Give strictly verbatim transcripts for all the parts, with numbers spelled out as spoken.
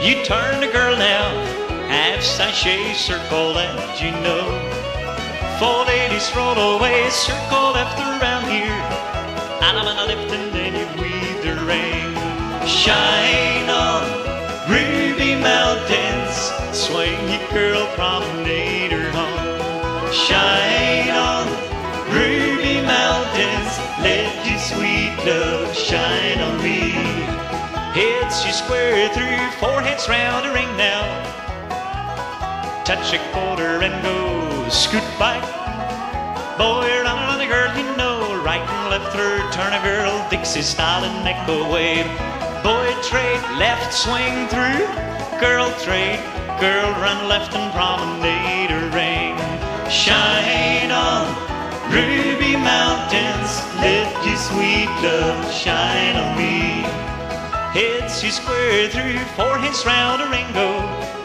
You turn the girl now, half sachet circle left, you know. Four ladies roll away, circle left around here. And I'm a left and then you weave the ring. Shine on, Ruby Mountains, swing your girl, promenade her home. Shine on, Ruby Mountains, let your sweet love shine on me. Heads you square through, foreheads round a ring now. Touch a quarter and go scoot by. Boy, run on the girl, you know, right and left through, turn a girl, Dixie style and make a wave. Boy, trade, left swing through, girl trade, girl run left and promenade a ring. Shine on, Ruby Mountains, let your sweet love shine on me. Heads you square through, foreheads round a ring go.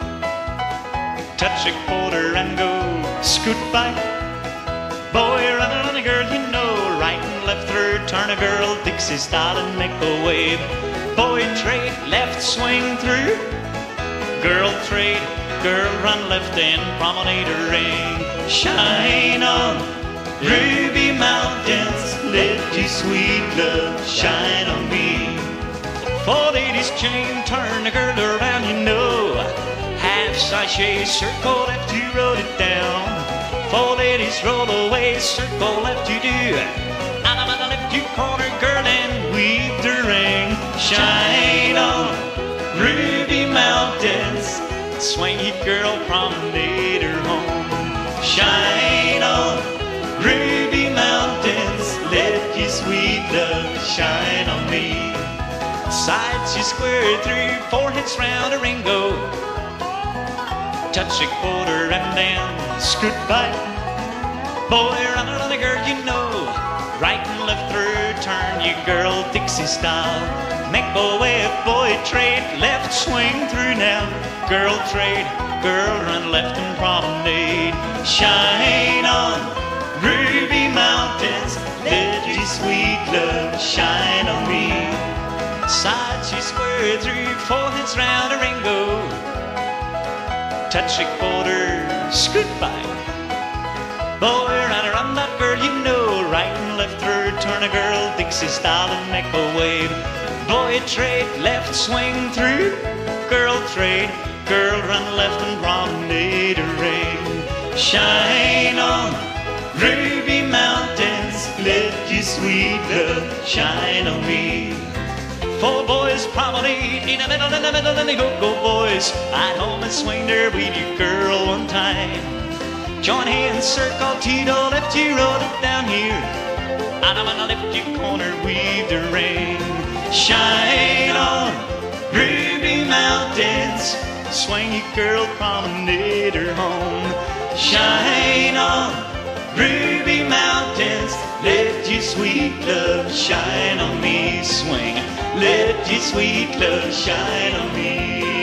Touch a quarter and go scoot by. Boy, run on a girl, you know, right and left through, turn a girl, Dixie style and make a wave. Boy, trade, left swing through, girl trade, girl run left and promenade a ring. Shine on, Ruby Mountains, let your sweet love shine on me. Four ladies chain, turn the girl around, you know. Half sachet, circle left, you wrote it down. Four ladies roll away, circle left, you do. And I'm gonna lift you corner, girl, and weave the ring. Shine on, Ruby Mountains, swing your girl, promenade her home. Shine on, Ruby Mountains, let your sweet love shine on me. Sides you square through, foreheads round a ring go. Touch a quarter and then scoot by. Boy, run on the girl, you know, right and left through, turn your girl, Dixie style. Make a wave, boy, trade, left swing through now. Girl trade, girl run left and promenade. Shine on, Ruby Mountains, let your sweet love shine on me. Sides you square through, foreheads round a ring go. Touch a quarter, scoot by. Boy, run around that girl, you know, right and left through, turn a girl, Dixie style and make a wave. Boy, trade, left swing through, girl trade, girl run left and promenade a ring. Shine on, Ruby Mountains, let your sweet love shine on me. Four boys promenade in the middle, in the middle, and they go, go boys. At home and swing there with your girl one time. Join hands, circle, to the left, you roll it down here. And I'm gonna lift you corner, weave the ring. Shine on, Ruby Mountains, swing your girl, promenade her home. Shine on, Ruby Mountains, let your sweet love shine on me. Swing, let your sweet love shine on me.